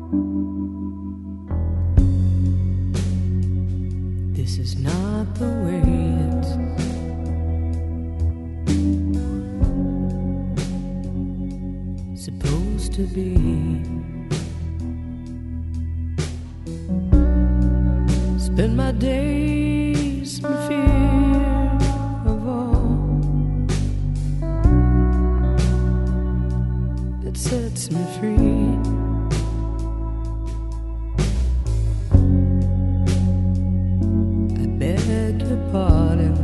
This is not the way it's supposed to be. Spend my days in fear of all that sets me free. I beg your pardon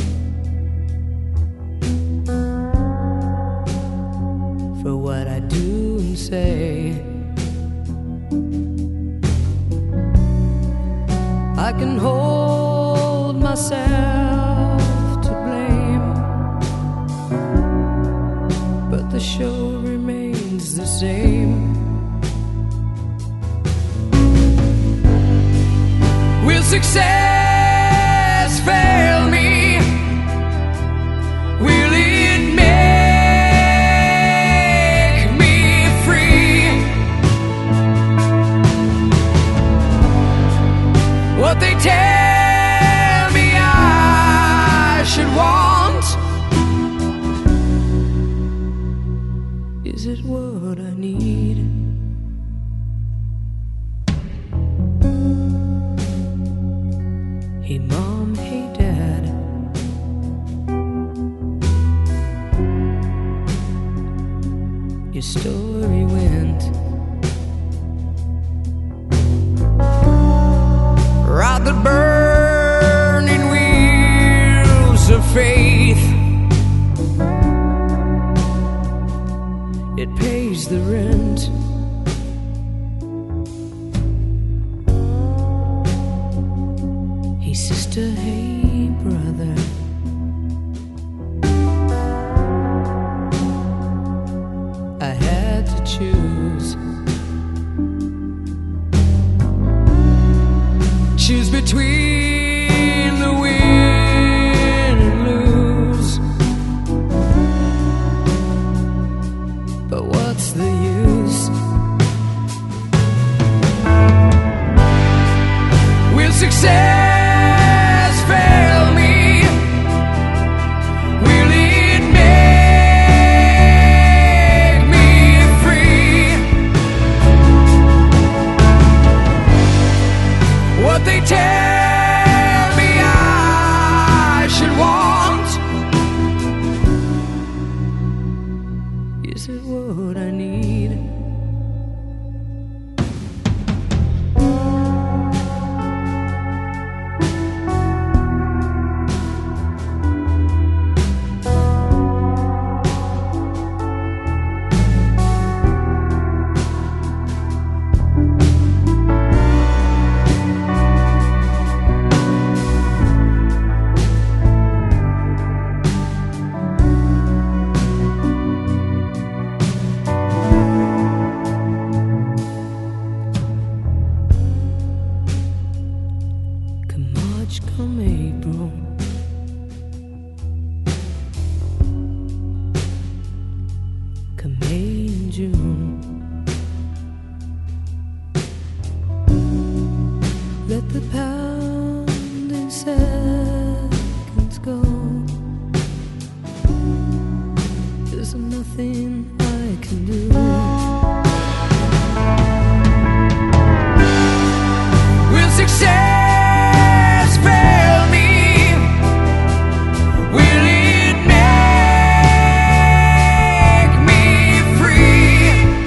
for what I do and say. I can hold myself to blame, but the show remains the same. Will success fail me? Will it make me free? What they tell me I should want, is it what I need? Hey mom, hey dad, your story went ride the burning wheels of faith. It pays the rent. Hey sister, hey brother, I had to choose. Choose between the win and lose. But what's the use? Will success fail me? Will it make me free? What they tell me I should want, is it what I need? Come April, come May and June, let the pounding seconds go. There's nothing I can do. Will success fail me? Will it make me free?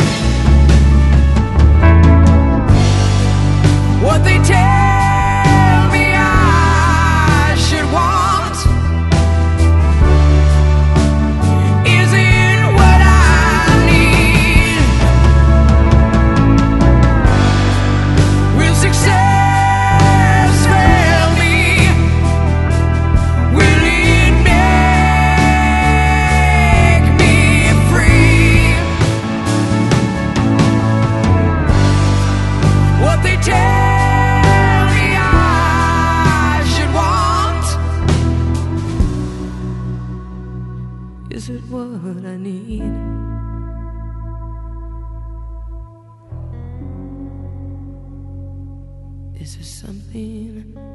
What they tell me I should want, is it what I need? Will success is it what I need? This is something